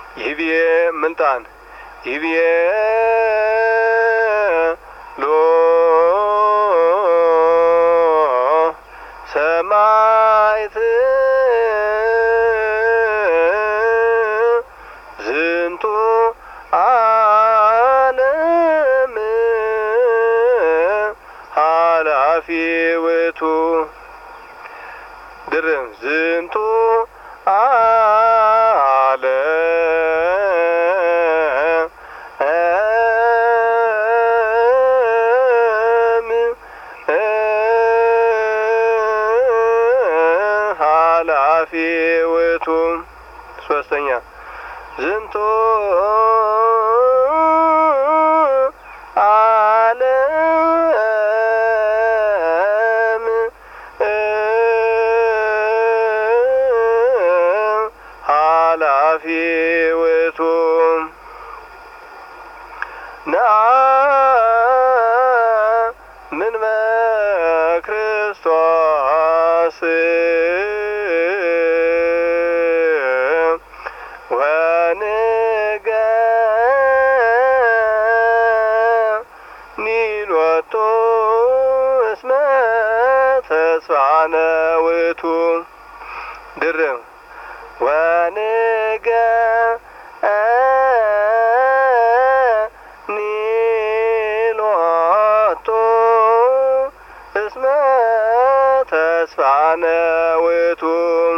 ይብዬ ምልጣን ይብዬ ሎ ሰማይት ዝንቱ ዓለም ኃላፊ ውእቱ ድርም ዝንቱ ኃላፊ ውእቱ ሶስተኛ ዝንቱ ዓለም ኃላፊ ውእቱ ነአምን በክርስቶስ ወንገኒሎቱ እስመ ተስፋነ ውእቱ ድርም ወንገኒሎቱ እስመ ተስፋነ ውእቱ